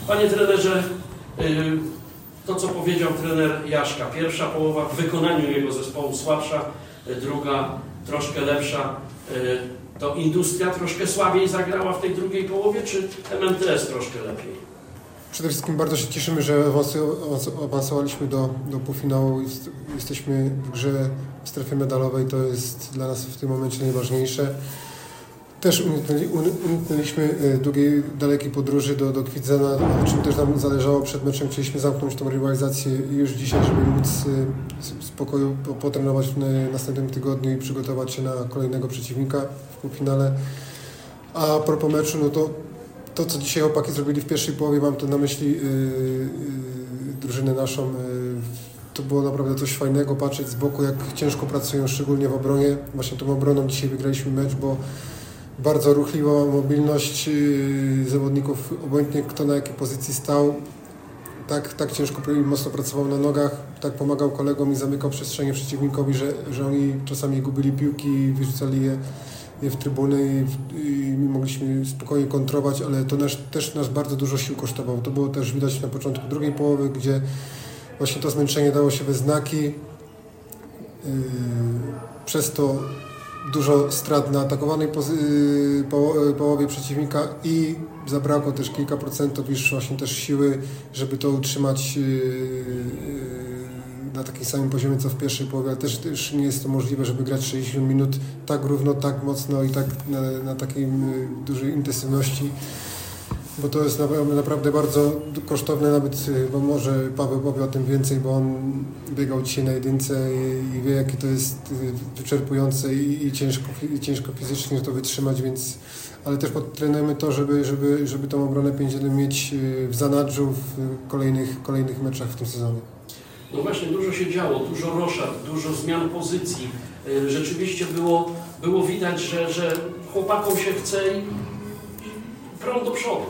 Panie trenerze, to co powiedział trener Jaszka, pierwsza połowa w wykonaniu jego zespołu słabsza, druga troszkę lepsza. To Industria troszkę słabiej zagrała w tej drugiej połowie, czy MMTS troszkę lepiej? Przede wszystkim bardzo się cieszymy, że awansowaliśmy do półfinału i jesteśmy w grze w strefie medalowej. To jest dla nas w tym momencie najważniejsze. Też uniknęliśmy długiej, dalekiej podróży do Kwidzena, o czym też nam zależało przed meczem. Chcieliśmy zamknąć tą rywalizację już dzisiaj, żeby móc w spokoju potrenować w następnym tygodniu i przygotować się na kolejnego przeciwnika w półfinale. A propos meczu, no to co dzisiaj chłopaki zrobili w pierwszej połowie, mam tu na myśli drużynę naszą. To było naprawdę coś fajnego, patrzeć z boku, jak ciężko pracują, szczególnie w obronie. Właśnie tą obroną dzisiaj wygraliśmy mecz, bo bardzo ruchliwa mobilność zawodników, obojętnie kto na jakiej pozycji stał. Tak ciężko i mocno pracował na nogach, tak pomagał kolegom i zamykał przestrzenie przeciwnikowi, że oni czasami gubili piłki i wyrzucali je w trybuny i mogliśmy spokojnie kontrować, ale to też nas bardzo dużo sił kosztowało. To było też widać na początku drugiej połowy, gdzie właśnie to zmęczenie dało się we znaki. Przez to dużo strat na atakowanej połowie przeciwnika i zabrakło też kilka procentów już właśnie też siły, żeby to utrzymać na takim samym poziomie co w pierwszej połowie, ale też nie jest to możliwe, żeby grać 60 minut tak równo, tak mocno i tak na takiej dużej intensywności, bo to jest naprawdę bardzo kosztowne, nawet, bo może Paweł powie o tym więcej, bo on biegał dzisiaj na jedynce i wie, jakie to jest wyczerpujące i ciężko fizycznie to wytrzymać, więc, ale też podtrenujemy to, żeby tą obronę 5-1 mieć w zanadrzu w kolejnych meczach w tym sezonie. No właśnie, dużo się działo, dużo roszad, dużo zmian pozycji. Rzeczywiście było widać, że chłopakom się chce i prą do przodu.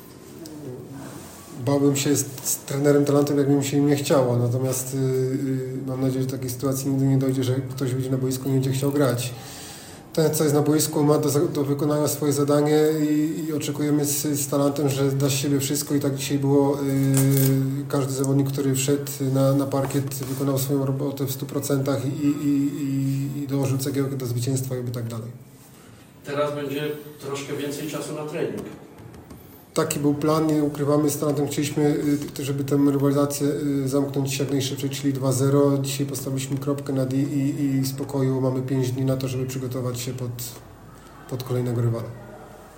Bałbym się z trenerem talentem, jakby mi się im nie chciało, natomiast mam nadzieję, że do takiej sytuacji nigdy nie dojdzie, że ktoś wyjdzie na boisku i nie będzie chciał grać. Ten, co jest na boisku, ma do wykonania swoje zadanie i oczekujemy z talentem, że da z siebie wszystko i tak dzisiaj było. Każdy zawodnik, który wszedł na parkiet, wykonał swoją robotę w 100% i dołożył cegiełkę do zwycięstwa i tak dalej. Teraz będzie troszkę więcej czasu na trening. Taki był plan, nie ukrywamy, z talentem chcieliśmy, żeby tę rywalizację zamknąć jak najszybciej, czyli 2-0. Dzisiaj postawiliśmy kropkę nad i spokoju, mamy 5 dni na to, żeby przygotować się pod kolejnego rywala.